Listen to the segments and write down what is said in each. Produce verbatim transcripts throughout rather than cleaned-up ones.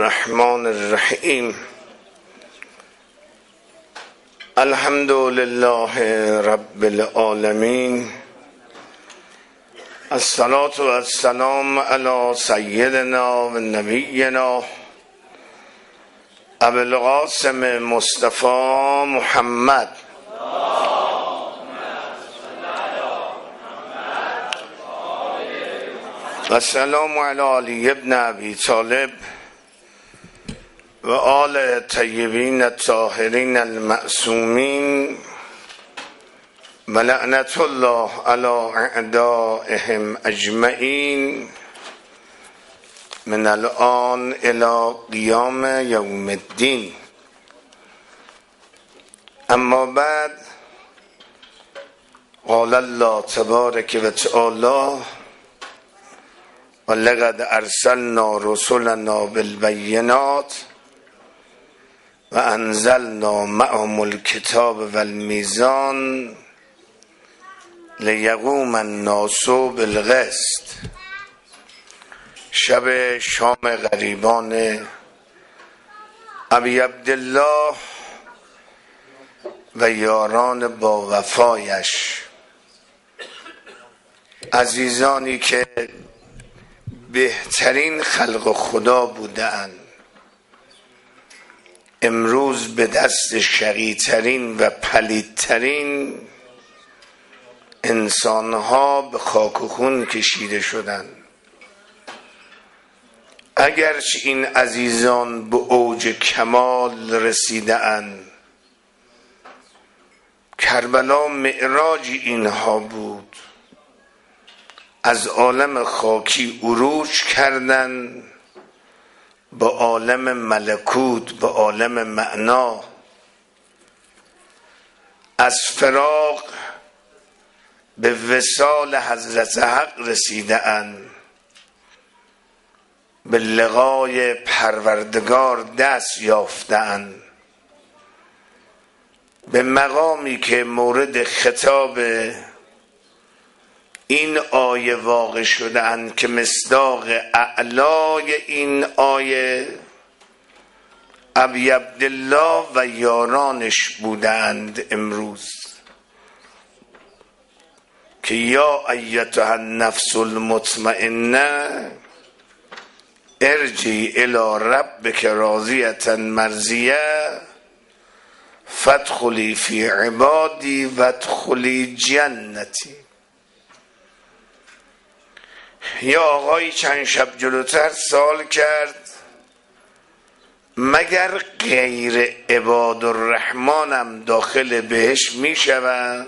الرحمن الرحیم. الحمد لله رب العالمین. الصلاة و السلام علی سیدنا و نبینا ابو القاسم مصطفی محمد و السلام علی علی ابن ابی طالب و آل طیبین الطاهرین المعصومین و لعنت الله علی اعدائهم اجمعین من الان الی قیام یوم الدین. اما بعد، قال الله تبارک و تعالی: ولقد ارسلنا رسلنا بالبینات و انزلنا معهم الکتاب والمیزان لیقوم الناس بالقسط. شب شام غریبان ابی عبدالله و یاران با وفایش، عزیزانی که بهترین خلق خدا بودند، امروز به دست شقی‌ترین و پلیدترین انسانها به خاک و خون کشیده شدند. اگرچه این عزیزان به اوج کمال رسیده اند، کربلا معراج اینها بود، از عالم خاکی عروج کردند به عالم ملکوت، به عالم معنا. از فراق به وصال حضرت حق رسیده اند، به لقای پروردگار دست یافته اند، به مقامی که مورد خطاب این آیه واقع شده اند که مصداق اعلای این آیه ابی عبدالله و یارانش بودند. امروز که یا ایتها النفس المطمئنه ارجعی الی ربک راضیة مرضیه فادخلی فی عبادی وادخلی جنتی. یا آقایی چند شب جلوتر سوال کرد: مگر غیر عباد الرحمن هم داخل بهشت می شوند؟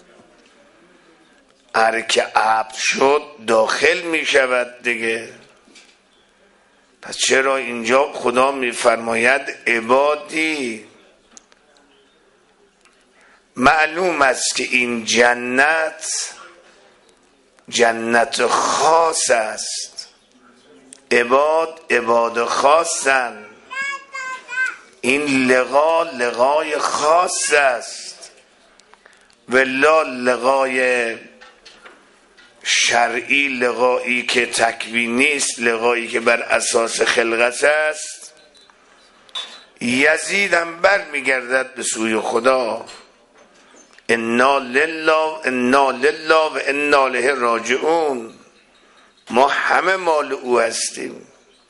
هر که عبد شد داخل می شود دیگه. پس چرا اینجا خدا می فرماید عبادی؟ معلوم است که این جنت جنت خاص است. عباد عباد خاصن. این لقا لقای خاص است. ولا لقای شرعی، لقایی که تکوینی است، لقایی که بر اساس خلقت است، یزیدم بر میگردد به سوی خدا. انا لله انا لله و انا الیه راجعون. ما همه مال او هستیم.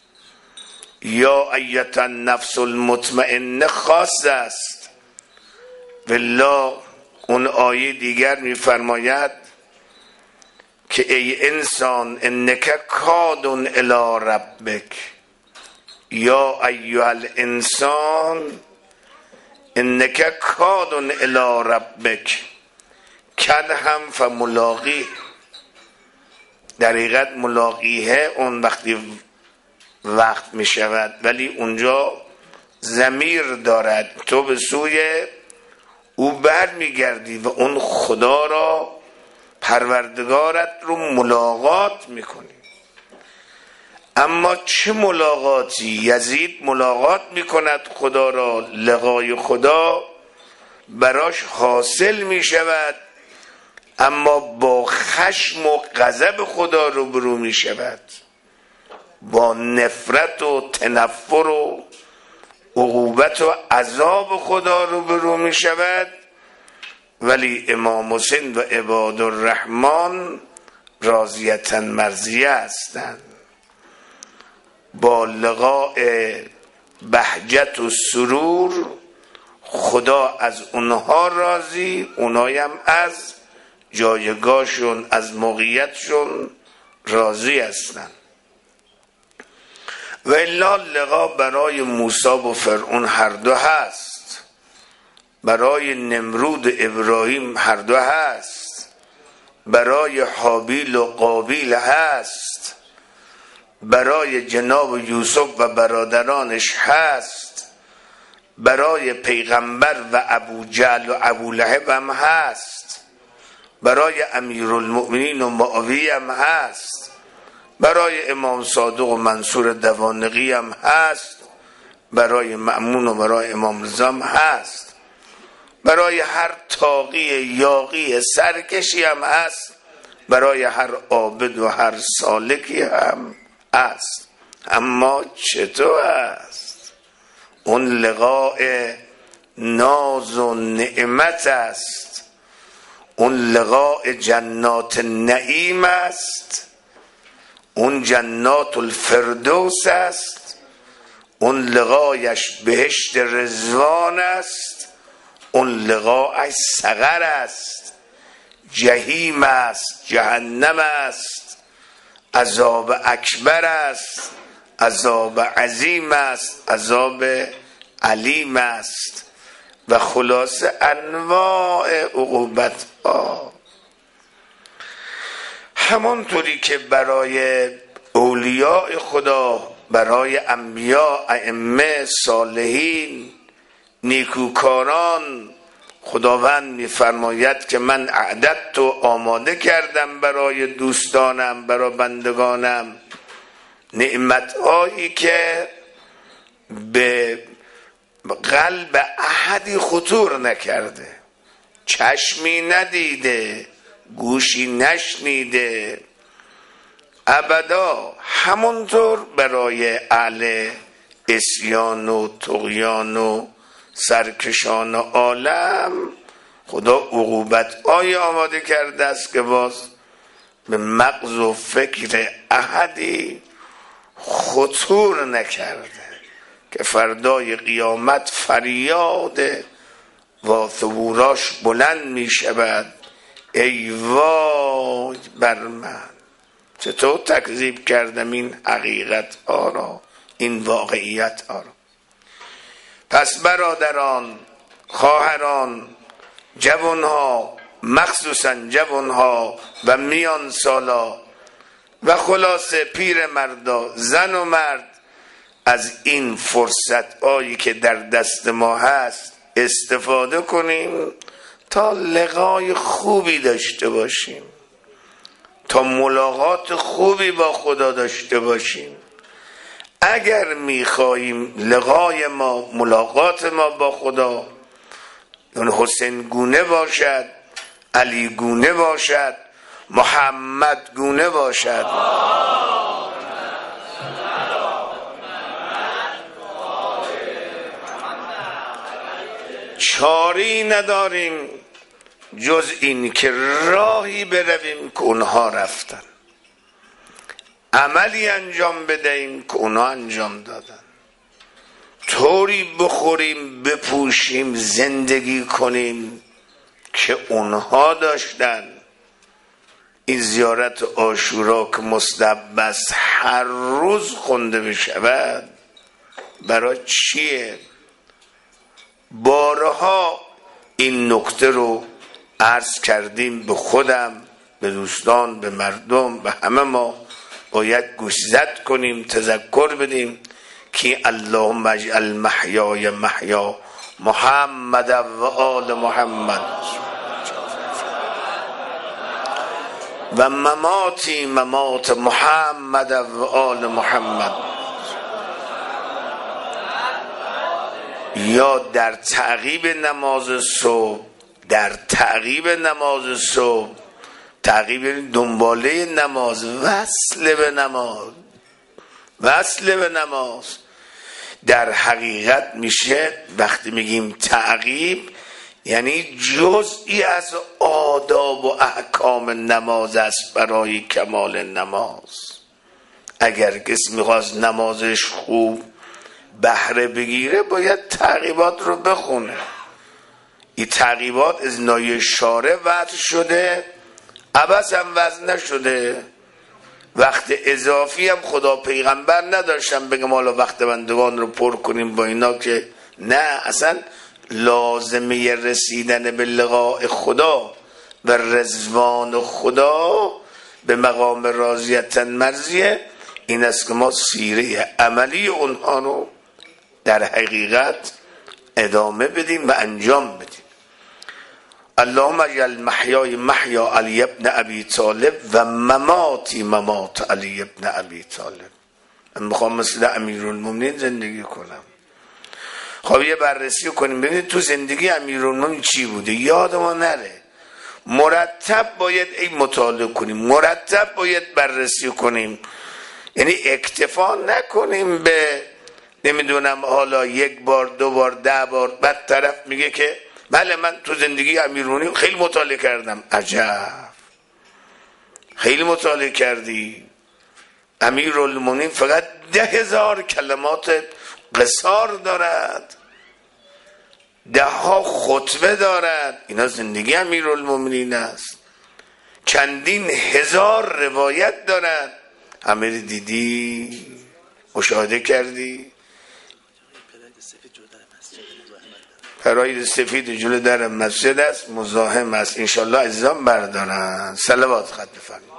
یا ایتها النفس المطمئنه خاص است. والله اون آیه دیگر میفرماید که ای انسان انک کادن الی ربک. یا ایها الانسان انک کادن الی ربک کدحا فملاقیه. در حقیقت ملاقیه اون وقتی وقت می شود، ولی اونجا ضمیر دارد. تو به سوی او بر می گردی و اون خدا را، پروردگارت رو ملاقات می کنی. اما چه ملاقاتی؟ یزید ملاقات می کند خدا را، لقای خدا براش حاصل می شود، اما با خشم و غضب خدا روبرو می شود. با نفرت و تنفر و عقوبت و عذاب خدا روبرو می شود، ولی امام حسین و عباد الرحمن راضیة مرضیه هستند. با لقاء بهجت و سرور خدا از اونها راضی، اونایی هم از جایگاهشون، از موقعیتشون راضی هستند. و الا لقا برای موسی و فرعون هر دو هست، برای نمرود و ابراهیم هر دو هست، برای حابیل و قابیل هست، برای جناب یوسف و برادرانش هست، برای پیغمبر و ابو جهل و ابو لهب هم هست، برای امیرالمؤمنین و معاویه هم هست، برای امام صادق و منصور دوانقی هم هست، برای مأمون و برای امام رضا هم هست، برای هر تاقی یاقی سرکشی هم هست، برای هر عابد و هر سالکی هم هست. اما چطور است؟ اون لقاء ناز و نعمت است، اون لقاء جنات نعیم است، اون جنات الفردوس است، اون لقایش بهشت رضوان است، اون لقایش سقر است، جهیم است، جهنم است، عذاب اکبر است، عذاب عظیم است، عذاب علیم است و خلاص انواع عقوبت ها. همانطوری که برای اولیاء خدا، برای انبیاء، ائمه، صالحین، نیکوکاران خداوند می‌فرماید که من اعددت و آماده کردم برای دوستانم، برای بندگانم نعمت‌هایی که به قلب احدی خطور نکرده، چشمی ندیده، گوشی نشنیده، ابدا. همونطور برای اهل عصیان و طغیان و سرکشان عالم خدا عقوبت آی آماده کرده است که باز به مغز و فکر احدی خطور نکرده، که فردای قیامت فریاد و ثبوراش بلند می شود ای وای بر من، چطور تکذیب کردم این حقیقت ها را، این واقعیت ها را. پس برادران، خواهران، جوانها، مخصوصا جوانها و میان سالا و خلاصه پیر مردا، زن و مرد، از این فرصت هایی که در دست ما هست استفاده کنیم تا لقای خوبی داشته باشیم، تا ملاقات خوبی با خدا داشته باشیم. اگر میخواهیم لقای ما، ملاقات ما با خدا اون حسین گونه باشد، علی گونه باشد، محمد گونه باشد، چاری نداریم جز این که راهی برویم که اونها رفتن، عملی انجام بدهیم که اونها انجام دادن، طوری بخوریم، بپوشیم، زندگی کنیم که اونها داشتن. این زیارت عاشورا که مستحب است هر روز خونده بشود، برای چیه؟ بارها این نکته رو عرض کردیم به خودم، به دوستان، به مردم، به همه. ما باید گوشزد کنیم، تذکر بدیم که اللهم اجعل محیای محیا محمد و آل محمد و مماتی ممات محمد و آل محمد. یا در تعقیب نماز صبح، در تعقیب نماز صبح، تعقیب دنباله نماز، وصل به نماز، وصل به نماز. در حقیقت میشه وقتی میگیم تعقیب یعنی جزئی از آداب و احکام نماز است برای کمال نماز. اگر کسی میخواست نمازش خوب بهره بگیره باید تعقیبات رو بخونه. این تعقیبات از نای شارع وضع شده، عبث هم وضع نشده. وقت اضافی هم خدا پیغمبر نداشتن بگم حالا وقت بندگان رو پر کنیم با اینا، که نه، اصلا لازمه رسیدن به لقاء خدا و رضوان خدا به مقام راضیت مرضیه این است که ما سیره عملی اونها رو در حقیقت ادامه بدیم و انجام بدیم. اللهم اجعل محیای محیا علی ابن ابی طالب و مماتی ممات علی ابن ابی طالب. من میخوام مثل امیرالمومنین زندگی کنم. خب یه بررسی کنیم ببینید تو زندگی امیرالمومنین چی بوده، یاد ما نره. مرتب باید این مطالعه کنیم، مرتب باید بررسی کنیم. یعنی اکتفا نکنیم به نمیدونم حالا یک بار دو بار ده بار، بعد طرف میگه که بله من تو زندگی امیرالمومنین خیلی مطالعه کردم. عجب، خیلی مطالعه کردی؟ امیرالمومنین فقط ده هزار کلمات قصار دارد، ده ها خطبه دارد. اینا زندگی امیرالمومنین است. چندین هزار روایت دارد. همه دیدی، مشاهده کردی. پراید سفید جلو در مسجد است، مزاحم است. انشالله عزیزان بردارن. صلوات خط بفرمایید.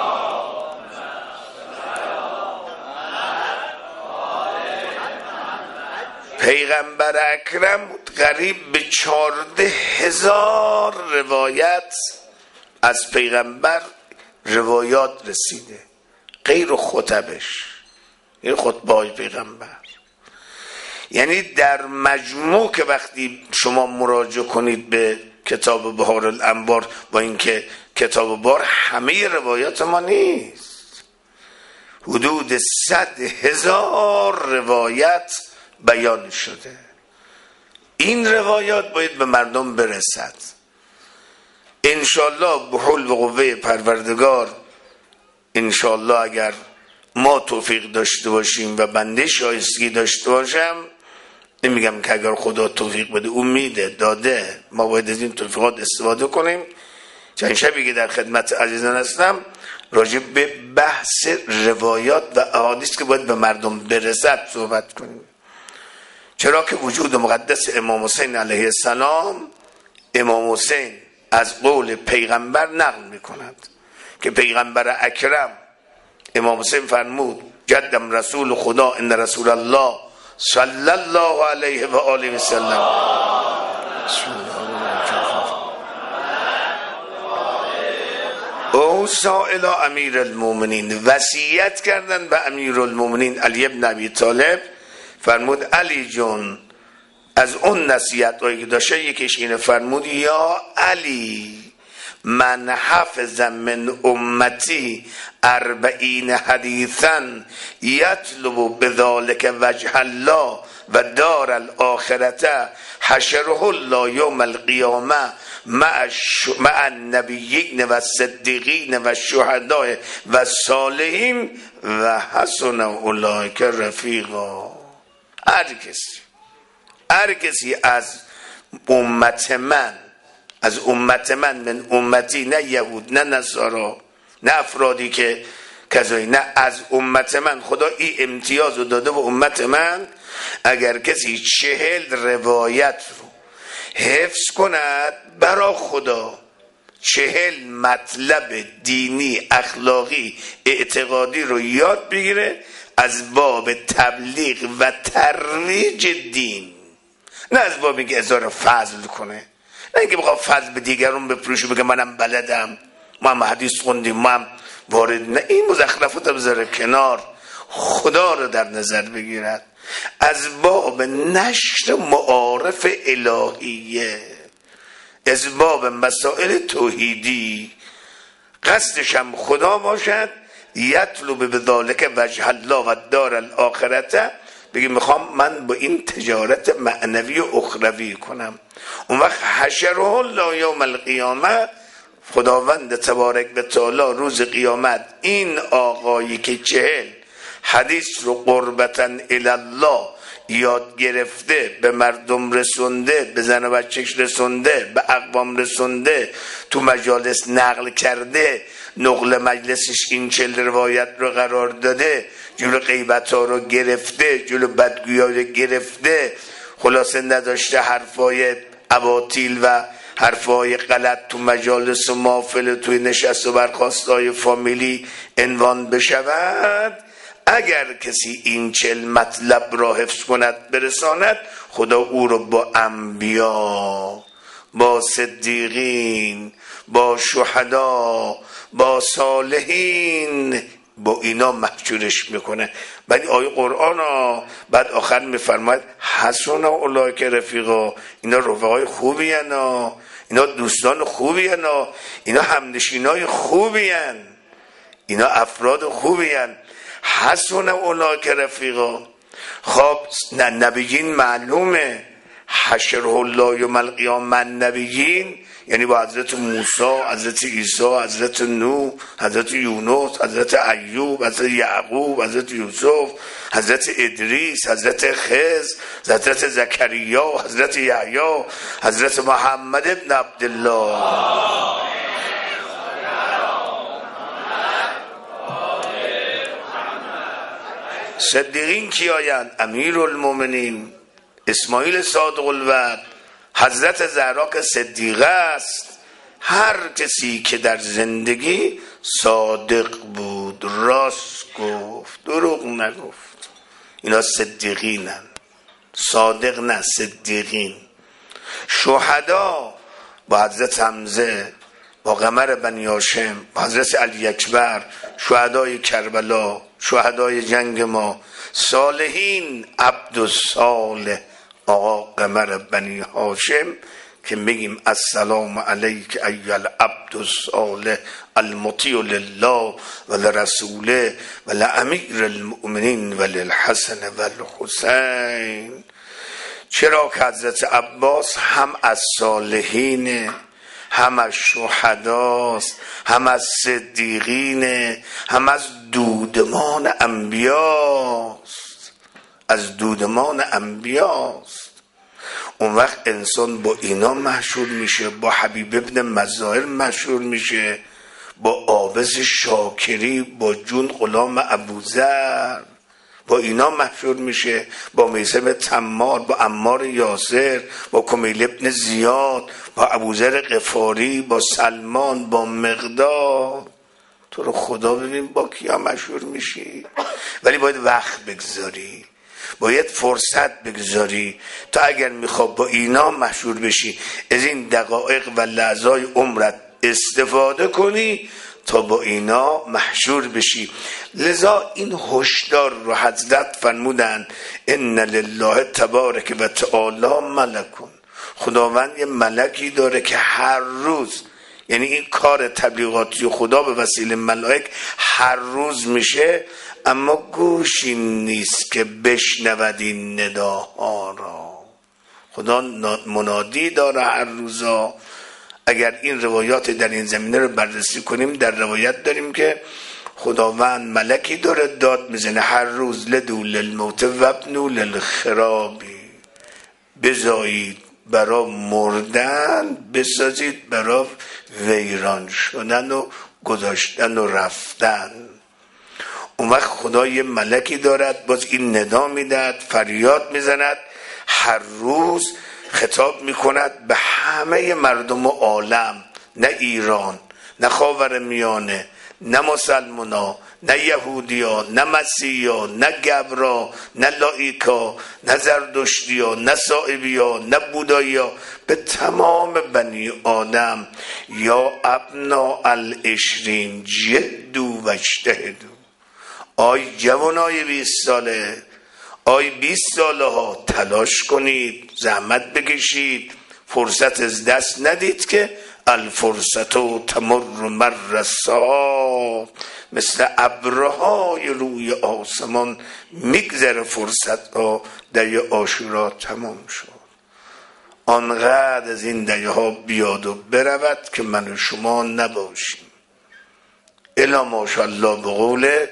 پیغمبر اکرم قریب به چارده هزار روایت از پیغمبر روایات رسیده، غیر خطبش، این خطبه پیغمبر. یعنی در مجموع که وقتی شما مراجعه کنید به کتاب بهار الانوار، با اینکه کتاب بهار همه روایات ما نیست، حدود صد هزار روایت بیان شده. این روایات باید به مردم برسد. انشالله به حول و قوه پروردگار، انشالله اگر ما توفیق داشته باشیم و بنده شایستگی داشته باشم، نمیگم که اگر خدا توفیق بده، امیده داده، ما باید از این توفیقات استفاده کنیم. چند شبی که در خدمت عزیزان هستم راجع به بحث روایات و احادیث که باید به مردم برسد صحبت کنیم. چرا که وجود مقدس امام حسین علیه السلام، امام حسین از قول پیغمبر نقل میکند که پیغمبر اکرم امام حسین فرمود جدم رسول خدا ان رسول الله صلی الله علیه و آله و سلم او سائل امیر المومنین، وصیت کردن به امیر المومنین علی ابن ابی طالب. فرمود علی جون، از اون نصیحت هایی که داشته یکیش اینه، فرمود یا علی من حفظ من امتی اربعین حدیثا یطلب بذالک وجه الله و دار الاخرته حشره الله یوم القیامه مع النبیین و الصدیقین و الشهداء و الصالحین و حسن اولئک رفیقا. هر کسی هر کسی از امت من، از امت من، من امتی، نه یهود نه نصارا نه افرادی که کذایی، نه، از امت من. خدا این امتیاز رو داده به امت من. اگر کسی چهل روایت رو حفظ کند برای خدا، چهل مطلب دینی اخلاقی اعتقادی رو یاد بگیره از باب تبلیغ و ترویج دین، نه از باب اینکه اظهار فضل کنه، نه اینکه بخواد فضل به دیگرون بفروشه بگه منم بلدم، ما هم حدیث خوندیم، ما هم وارد. نه، این مزخرفات رو بذاره کنار، خدا رو در نظر بگیرد. از باب نشر معارف الهیه، از باب مسائل توحیدی، قصدش هم خدا باشد، یطلب بذالک وجه الله و دار الاخرته، بگی میخوام من با این تجارت معنوی و اخروی کنم. اون وقت حشره الله یوم القیامه، خداوند تبارک و تعالی روز قیامت این آقایی که چهل حدیث رو قربتاً الله یاد گرفته، به مردم رسونده، به زن و بچهش رسونده، به اقوام رسونده، تو مجالس نقل کرده، نقل مجلسش این چهل روایت رو قرار داده، جلو غیبت ها رو گرفته، جلو بدگویی ها رو گرفته، خلاصه نداشته حرفای اباطیل و حرفای غلط تو مجالس و محافل توی نشست و برخاست های فامیلی عنوان بشود. اگر کسی این چل مطلب را حفظ کند برساند، خدا او را با انبیا، با صدیقین، با شهدا، با صالحین، با اینا محشورش میکنه. بعد آیه قرآن ها بعد آخر میفرماید حسن اولئک رفیقا، اینا رفقای خوبی هن، اینا دوستان خوبی هن، اینا همنشینای خوبی هن، اینا افراد خوبی هن. حسن اولئک رفیقا. خب نه نبیین معلومه، حشره الله یوم القیامه نبیین یعنی با حضرت موسی، حضرت عیسی، حضرت نوح، حضرت یونس، حضرت ایوب، حضرت یعقوب، حضرت یوسف، حضرت ادریس، حضرت خضر، حضرت زکریا، حضرت یحیی، حضرت محمد ابن عبدالله. صدیقین کی آیند؟ امیر المومنین اسماعیل صادق الوعد، حضرت زهرا که صدیقه است. هر کسی که در زندگی صادق بود، راست گفت، دروغ نگفت، اینا صدیقینن. صادق نه، صدیقین. شهدا با حضرت حمزه، با قمر بنی هاشم، با حضرت علی اکبر، شهدای کربلا، شهدای جنگ ما. صالحین عبدالصالح آقا قمر بنی هاشم که میگیم السلام علیک ایها العبد الصالح المطیع لله و لرسوله و لامیر المؤمنین و للحسن و الحسین. چرا که حضرت عباس هم از صالحین، هم از شهداست، هم از صدیقین، هم از دودمان انبیاست، از دودمان انبیاست. اون وقت انسان با اینا محشور میشه، با حبیب ابن مظاهر محشور میشه، با عابس شاکری، با جون غلام ابوذر، با اینا محشور میشه، با میثم تمار، با عمار یاسر، با کمیل ابن زیاد، با ابوذر غفاری، با سلمان، با مقداد. تو رو خدا ببین با کیا محشور میشی. ولی باید وقت بگذاری، باید فرصت بگذاری تا اگر میخواد با اینا محشور بشی از این دقایق و لحظای عمرت استفاده کنی تا با اینا محشور بشی. لذا این هشدار رو حضرت فرمودن ان لله تبارک و تعالی ملکون، خداوند یه ملکی داره که هر روز، یعنی این کار تبلیغاتی خدا به وسیله ملائک هر روز میشه، اما گوشی نیست که بشنود این نداها را. خدا منادی داره هر روزا. اگر این روایات در این زمینه رو بررسی کنیم، در روایت داریم که خداوند ملکی داره داد میزنه هر روز لدو للموت و ابنو للخرابی، بزایید برا مردن، بسازید برا ویران شدن و گذاشتن و رفتن. اون وقت خدا یه ملکی دارد باز این ندا میدهد، فریاد میزند، هر روز خطاب میکند به همه مردم عالم، نه ایران، نه خاورمیانه، نه مسلمانا، نه یهودیا، نه مسیحیا، نه گبرا، نه لایکا، نه زردشتیا، نه صائبیا، نه بودایا، به تمام بنی آدم یا ابنا العشرین جدو و اجتهدو. آی جوانای بیست ساله، آی بیست ساله ها، تلاش کنید، زحمت بکشید، فرصت از دست ندید که الفرصت و تمر مر السحاب، مثل ابرهای روی آسمان میگذره فرصت ها. دریای عاشورا تمام شد. آنقدر از این دریه ها بیاد و برود که من و شما نباشیم. الا ماشاءالله به قول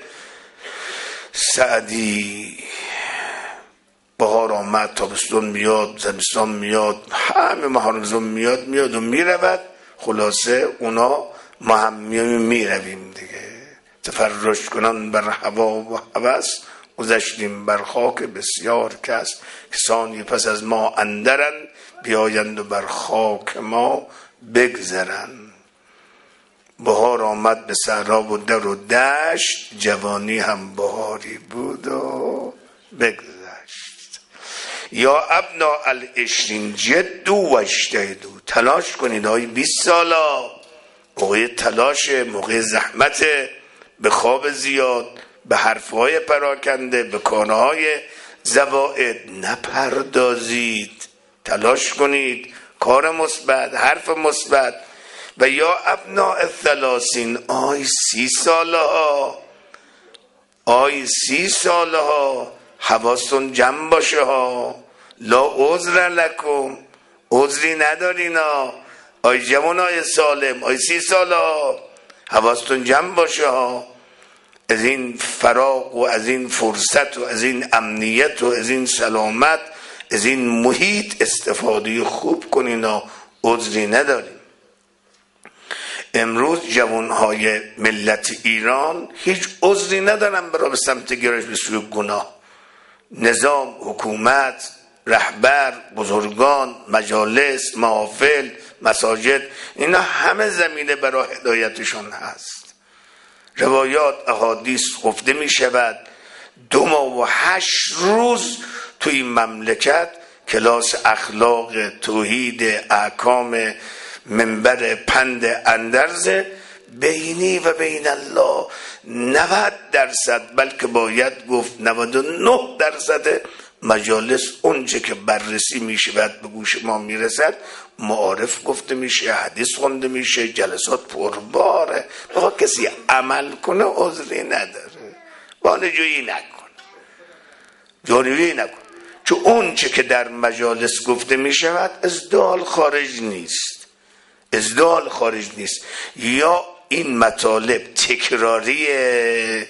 سعدی بهار آمد، تابستون میاد، زمستان میاد، همه محارزون میاد میاد و میرود. خلاصه اونا ما هم میرویم دیگه. تفرج کنان بر هوا و هوس، گذشتیم بر خاک بسیار کس. کسانی پس از ما اندرن، بیایند و بر خاک ما بگذرن. بهار آمد به صحرا و در و دشت، جوانی هم بهاری بود و بگذشت. یا ابنا العشرین جدو و اجتهدو، تلاش کنید های بیست سالا. موقع تلاش، موقع زحمت، به خواب زیاد، به حرفهای پراکنده، به کارهای زوائد نپردازید. تلاش کنید، کار مثبت، حرف مثبت. و یا ابناء الثلاثین، آی سی ساله ها، آی سی ساله ها، حواستون جمع باشه ها. لا عذر لکم، عذری ندارین ها. آی جوانای سالم، آی سی ساله ها، حواستون جمع باشه ها. از این فراغ و از این فرصت و از این امنیت و از این سلامت، از این محیط استفاده خوب کنین ها. عذری ندارین. امروز جوانهای ملت ایران هیچ عذری ندارن برای به سمت گرایش به سوی گناه. نظام، حکومت، رهبر، بزرگان، مجالس، محافل، مساجد، اینا همه زمینه برای هدایتشان هست. روایات، احادیث گفته می شود دو ماه و هشت روز تو این مملکت کلاس اخلاق، توحید، احکام، منبر پند اندرز بینی و بین الله نود درصد، بلکه باید گفت نود و نه درصد مجالس اونچه که بررسی میشه بعد به گوش ما میرسد معارف گفته میشه، حدیث خونده میشه، جلسات پرباره. بخواه کسی عمل کنه عذری نداره. بانجویی نکن، جانویی نکن، چون اونچه که در مجالس گفته میشود ازدال خارج نیست، ازدال خارج نیست. یا این مطالب تکراریه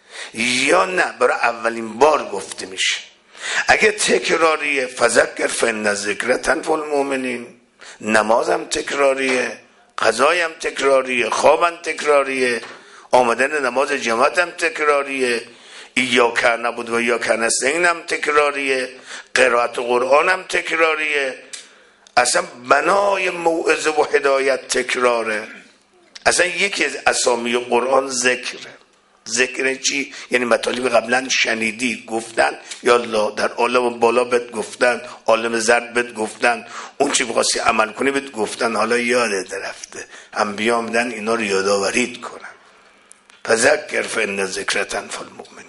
یا نه برای اولین بار گفته میشه. اگه تکراریه فذکر فإن الذکر تنفع المؤمنین، نمازم تکراریه، قضایم تکراریه، خوابم تکراریه، آمدن نماز جماعتم تکراریه، ایاک نعبد و ایاک نستعین هم تکراریه، قرائت قرآنم تکراریه. اصلا بنای موعظه و هدایت تکراره. اصلا یکی از اسامی قرآن ذکره. ذکر چی؟ یعنی مطالب قبلا شنیدی گفتن، یا الله در عالم بالا بهت گفتن، عالم زرد بهت گفتن، اون چی بخواستی عمل کنی بهت گفتن، حالا یادت رفته. انبیا میدن اینا رو یادآوریت کنن. فذکر فإن الذکر تنفع المؤمنین.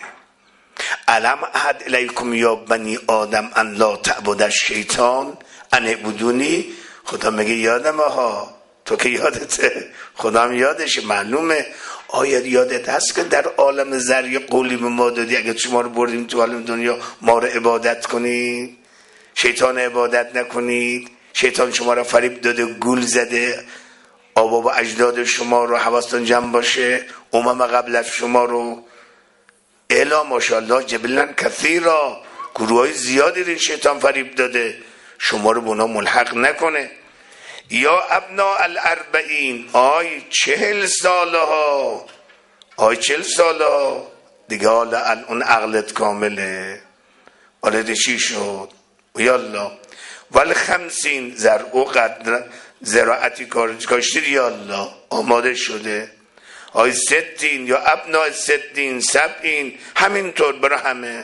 الم اعهد الیکم یا بنی آدم ان لا تعبدوا الشیطان ان اعبدونی. خدا میگه یادم ها، تو که یادته، خدا هم یادشه، معلومه. آیا یادت هست که در عالم زر یه قولی به ما دادی اگه شما رو بردیم تو عالم دنیا ما رو عبادت کنید، شیطان عبادت نکنید؟ شیطان شما رو فریب داده، گول زده، آبا و اجداد شما رو، حواستون جمع باشه، امم قبل از شما رو. الا ماشاءالله جبلن کثیرا، گروه های زیادی رو شیطان فریب داده، شما رو به اونا ملحق نکنه. یا ابناء الاربعین، آی چهل ساله ها، آی چهل ساله ها دیگه، حالا اون عقلت کامله، حالا ده چی شد؟ یالله والخمسین زرع و قدر زراعتی کاشتید، یالله آماده شده. آی ستین یا ابناء ستین سبعین، همینطور برای همه.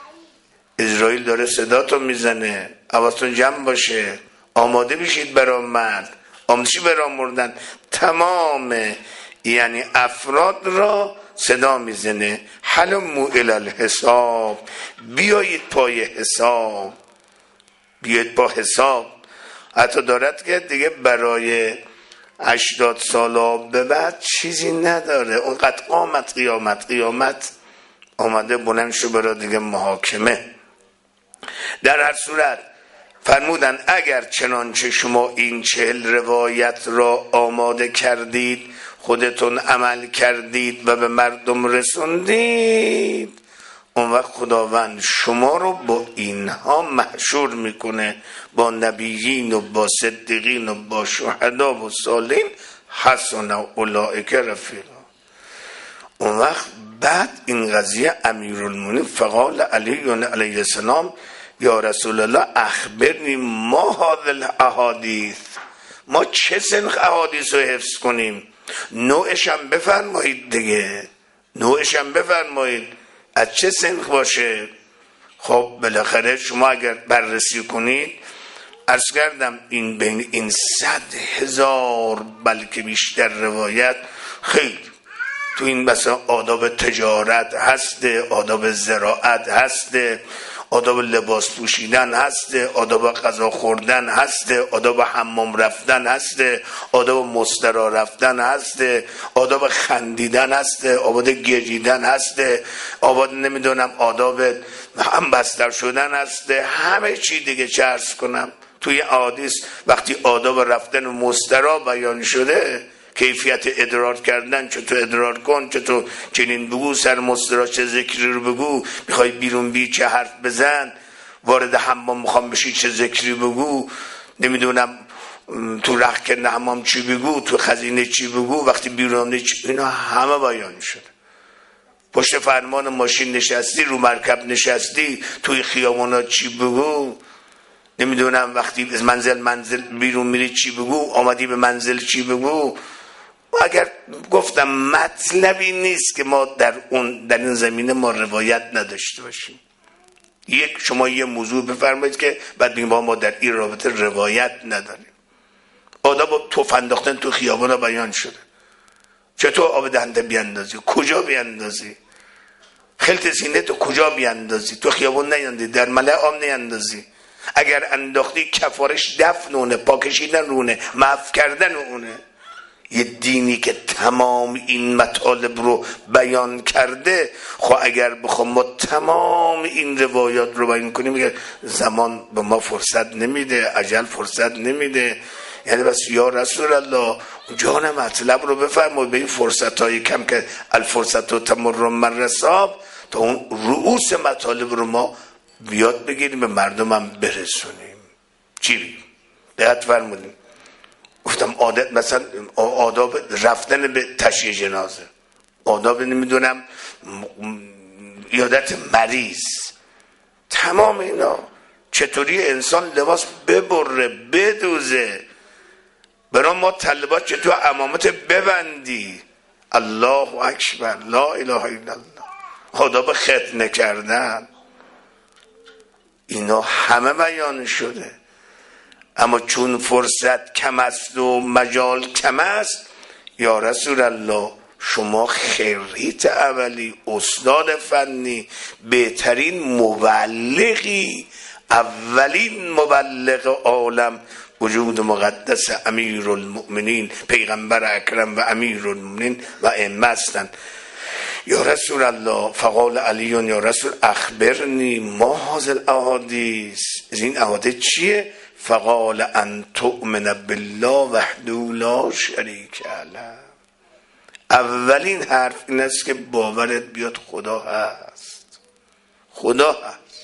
اسرائیل داره صداتون میزنه، حواستون جمع باشه، آماده بشید برای مرد، آمادشی برای مردن. تمام یعنی افراد را صدا میزنه، حلموا الی الحساب، بیایید پای حساب، بیایید با حساب. حتی دارد که دیگه برای هشتاد سال به بعد چیزی نداره، اونقدر قامت قیامت قیامت آمده بلند شو برا دیگه محاکمه. در هر صورت فرمودن اگر چنانچه شما این چهل روایت را آماده کردید، خودتون عمل کردید و به مردم رسوندید، اون وقت خداوند شما رو با اینها محشور میکنه، با نبیین و با صدیقین و با شهدا و صالحین، حسن اولئک رفیقا. اون وقت بعد این قضیه امیرالمومنین فقال علی علیه السلام یا رسول الله اخبرنی ما هذه الاحادیث، ما چه سنخ احادیث رو حفظ کنیم؟ نوعش هم بفرمایید دیگه، نوعش هم بفرمایید از چه سنخ باشه. خب بالاخره شما اگر بررسی کنید، عرض کردم این بین این صد هزار بلکه بیشتر روایت خیلی تو این مثلا آداب تجارت هست، آداب زراعت هست، آداب لباس پوشیدن هست، آداب غذا خوردن هست، آداب حمام رفتن هست، آداب مسترا رفتن هست، آداب خندیدن هست، آداب گریدن هست، آداب نمیدونم آداب هم بستر شدن هست، همه چی دیگه چه عرض کنم. توی حدیث وقتی آداب رفتن و مسترا بیان شده، کیفیت ادرار کردن، چطور ادرار کن، چطور چنین بگو، سر مسترا چه ذکری رو بگو، میخوای بیرون بی چه حرف بزن، وارد حمام میخوام بشی چه ذکری بگو، نمیدونم تو رخکن حمام چی بگو، تو خزینه چی بگو، وقتی بیرون چی، اینا همه بیان شده. پشت فرمان ماشین نشستی، رو مرکب نشستی، توی خیابانا چی بگو، نمیدونم وقتی منزل منزل بیرون میری چی بگو، آمدی به منزل چی بگو. اگر گفتم مطلبی نیست که ما در اون در این زمینه ما روایت نداشته باشیم. یک شما یه موضوع بفرمایید که بعد بگیم ما در این رابطه روایت نداریم. آداب توف انداختن تو خیابانا بیان شده، چطور آب دهنده بیاندازی، کجا بیاندازی، خلط سینه تو کجا بیاندازی، تو خیابان نیاندازی، در ملأ عام نیاندازی، اگر انداختی کفارش دفنونه، پاکشیدن رونه، معف کردن اونه. یه دینی که تمام این مطالب رو بیان کرده، خب اگر بخوام ما تمام این روایات رو بیان کنیم، میگه زمان به ما فرصت نمیده، اجل فرصت نمیده. یعنی بس یا رسول الله جان مطلب رو بفرمایید به این فرصت های کم که الفرصت و تمر من رساب، تا اون رؤوس مطالب رو ما بیاد بگیریم به مردم هم برسونیم. چی بیم؟ دقت فرمودیم. گفتم عادت مثلا آداب رفتن به تشییع جنازه، آداب نمیدونم عیادت مریض، تمام اینا چطوری انسان لباس ببره بدوزه، برای ما طلبات چطور امامت ببندی، الله اکبر، لا اله الا الله، آداب ختنه کردن، اینا همه بیان شده. اما چون فرصت کم است و مجال کم است، یا رسول الله شما خریت اولی، استاد فنی، بهترین مبلغی، اولین مبلغ عالم، وجود مقدس امیرالمؤمنین پیغمبر اکرم و امیرالمؤمنین و ائمه هستند. یا رسول الله فقال علی یا رسول اخبرنی ما هذه الاحادیث، این احادیث چیه؟ فقال ان تؤمن بالله وحده لا شریک له. اولین حرف این است که باورت بیاد خدا هست، خدا هست.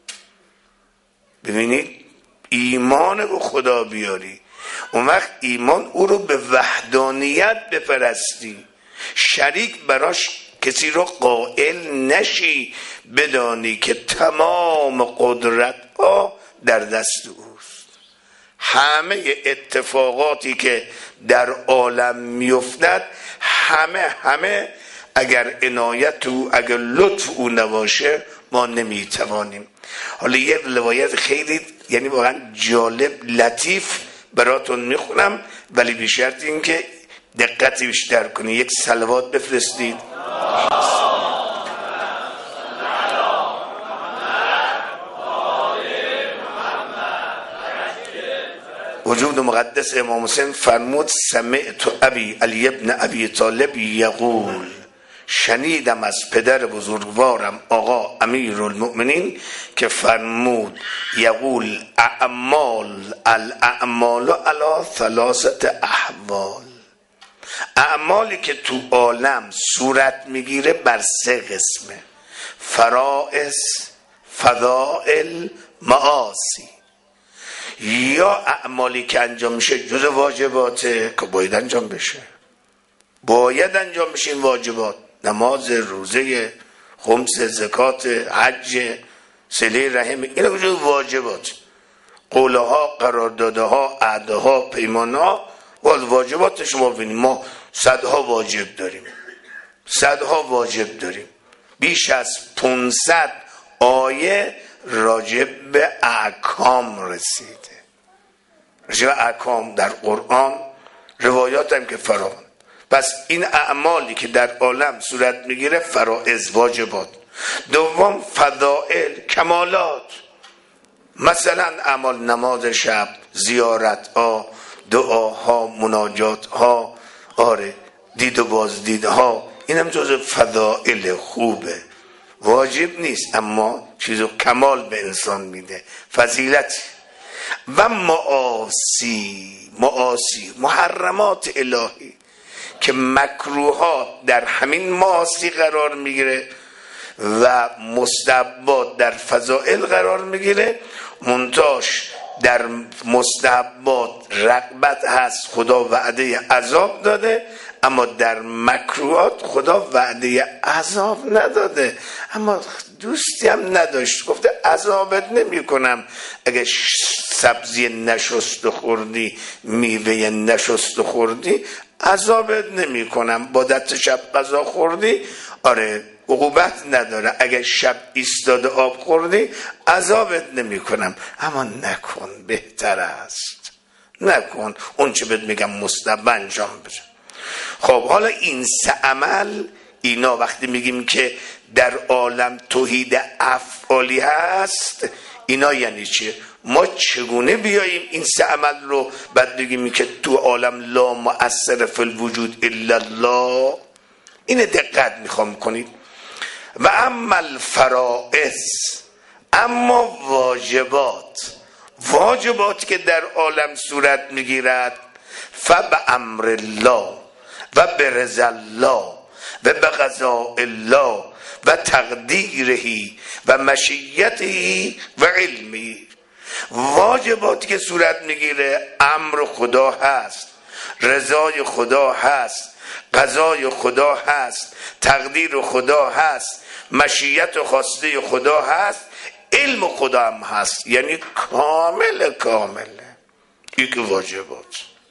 ببینید ایمان به خدا بیاری، اون وقت ایمان او رو به وحدانیت بپرستی، شریک براش کسی رو قائل نشی، بدانی که تمام قدرت ها در دست اوست. همه اتفاقاتی که در عالم میافتد، همه همه اگر عنایت او، اگر لطف او نباشه ما نمیتوانیم. حالا یه روایت خیلی یعنی واقعا جالب لطیف براتون میخونم، ولی به شرط این که دقت بیشتر کنی. یک صلوات بفرستید. وجود مقدس امام حسین فرمود سمعت ابی علی ابن ابی طالب یقول، شنیدم از پدر بزرگوارم آقا امیرالمؤمنین که فرمود یقول اعمال الاعمال علی ثلاثه احوال، اعمالی که تو عالم صورت میگیره بر سه قسمه: فرائض، فضائل، معاصی. یا اعمالی که انجام میشه جز واجباته که باید انجام بشه، باید انجام بشه این واجبات، نماز، روزه، خمس، زکات، حج، صله رحم، اینا جز واجبات. قوله ها، قرارداده ها، عهده ها، پیمان ها، واجبات شما ببینید ما صدها واجب داریم، صدها واجب داریم. بیش از پانصد آیه راجع به احکام رسیده، راجع به احکام در قرآن، روایات هم که فراوان. پس این اعمالی که در عالم صورت میگیره فرائض، واجبات. دوم فضائل، کمالات، مثلا اعمال نماز شب، زیارت ها، دعاها، مناجات ها، آره دید و بازدید ها، این هم جز فضائل خوبه، واجب نیست اما چیزو کمال به انسان میده، فضیلت. و معاصی، معاصی محرمات الهی که مکروهات در همین معاصی قرار میگیره و مستحبات در فضائل قرار میگیره. منتاش در مستحبات رغبت هست، خدا وعده عذاب داده، اما در مکروهات خدا وعده عذاب نداده، اما دوستی هم نداشت، گفته عذابت نمی کنم اگه سبزی نشست خوردی، میوه نشست خوردی، عذابت نمی کنم. با دست شب غذا خوردی، آره عقوبت نداره. اگه شب ایستاده آب خوردی، عذابت نمی کنم، اما نکن، بهتر است نکن، اون چه بهت میگم مستحب انجام بده. خب حالا این سه عمل، اینا وقتی میگیم که در عالم توحید افعالی هست، اینا یعنی چیه؟ ما چگونه بیاییم این سه عمل رو بعد بگیم که تو عالم لا مؤثر فی الوجود الا الله؟ این دقت میخوام کنید. و اما الفرائض، اما واجبات، واجبات که در عالم صورت میگیرد، فبامر الله و برضا الله و بقضاء الله و تقدیره و مشیته و علمه. واجباتی که صورت میگیره امر خدا هست، رضای خدا هست، قضای خدا هست، تقدیر خدا هست، مشیت و خواسته خدا هست، علم خدا هم هست، یعنی کامل کامله. این که واجبات،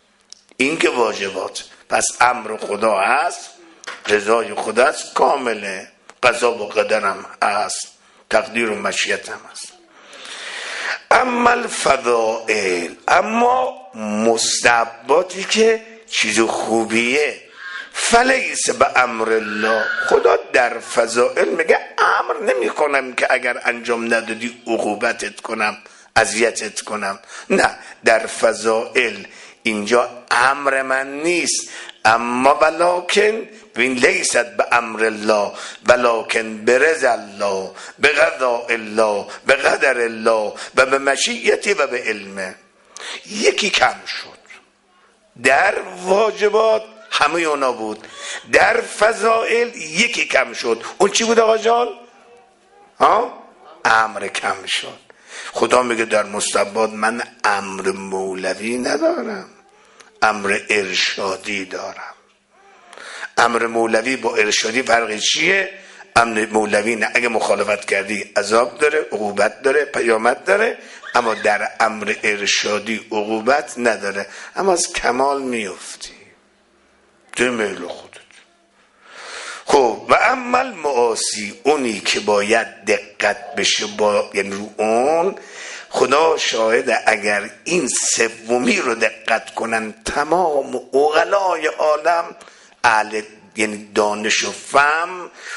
این که واجبات. پس امر خدا هست، رضای خدا هست، کامله، قضا و قدر هم هست، تقدیر و مشیت هم هست. اما الفضائل، اما مستحباتی که چیز خوبیه، فلیس به امر الله، خدا در فضائل میگه امر نمی کنم که اگر انجام ندادی عقوبتت کنم، اذیتت کنم، نه، در فضائل اینجا امر من نیست، اما ولکن بین لیست به امر الله ولکن برضا الله بقضاء الله بقدر الله و به مشیتی و به علمه. یکی کم شد در واجبات، همه اونا بود، در فضائل یکی کم شد. اون چی بود آقا جان؟ ها؟ امر کم شد. خدا میگه در مستحبات من امر مولوی ندارم، امر ارشادی دارم. امر مولوی با ارشادی فرقی چیه؟ امر مولوی نه، اگه مخالفت کردی عذاب داره، عقوبت داره، پیامت داره، اما در امر ارشادی عقوبت نداره، اما از کمال میفتی تو میل خودت. خب و اما المعاصی، اونی که باید دقت بشه با، یعنی رو اون خدا شاهده اگر این سومی رو دقت کنن تمام عقلای عالم، اهل یعنی دانش و فهم،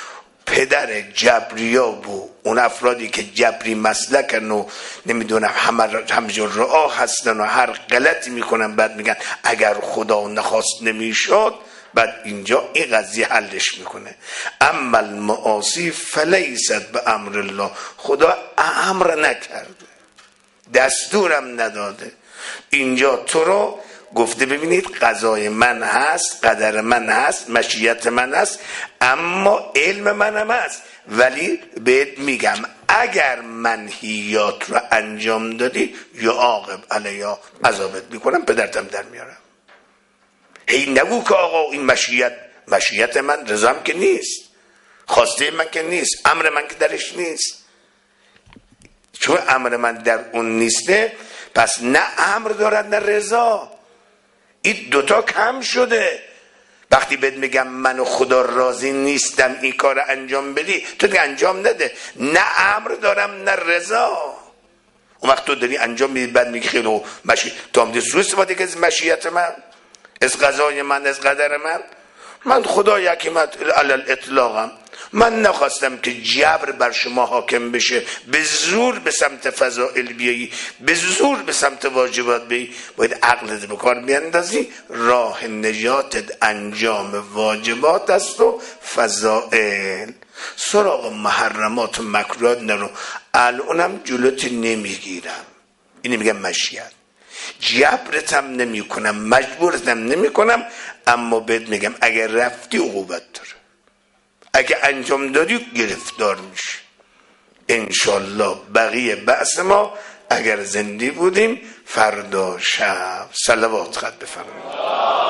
پدر جبریا و اون افرادی که جبری مسلکن و نمیدونم همجور راه هستن و هر غلطی میکنن بعد میگن اگر خدا نخواست نمیشد، بعد اینجا این قضیه حلش میکنه. اما المعاصی فلیست به امر الله، خدا امر نکرده، دستورم نداده. اینجا تو رو گفته ببینید قضای من هست، قدر من هست، مشیت من هست، اما علم منم هست، ولی بهت میگم اگر منهیات رو انجام دادی یا عاقب علیها، عذابت میکنم، پدرتم در میارم. هی نگو که آقا این مشیت مشیت من رضام که نیست، خواسته من که نیست، امر من که درش نیست. چون امر من در اون نیسته، پس نه امر دارد نه رضا. این دوتا کم شده. وقتی بهت میگم من و خدا راضی نیستم این کار انجام بدی، تو دیگه انجام نده. نه امر دارم نه رضا. اون وقت تو داری انجام میدی، بعد میگی خیلی مشی تو هم دی سو استفاده که از مشیت من، از قضای من، از قدر من. من خدا یکیمت علل اطلاقم، من نخواستم که جبر بر شما حاکم بشه، به زور به سمت فضائل بیایی، به زور به سمت واجبات بیایی. باید عقلت به کار بیندازی. راه نجاتت انجام واجبات است و فضائل. سراغ محرمات و مکروهات نرو. الانم جلوت نمیگیرم، اینو میگم مشیت. جبرتم نمی کنم، مجبورتم نمی کنم، اما بهت میگم اگر رفتی عقوبت داره، اگه انجام دادی گرفتار میشی. انشالله بقیه بحث ما اگر زنده بودیم فردا شب صلوات خط بفرمایید.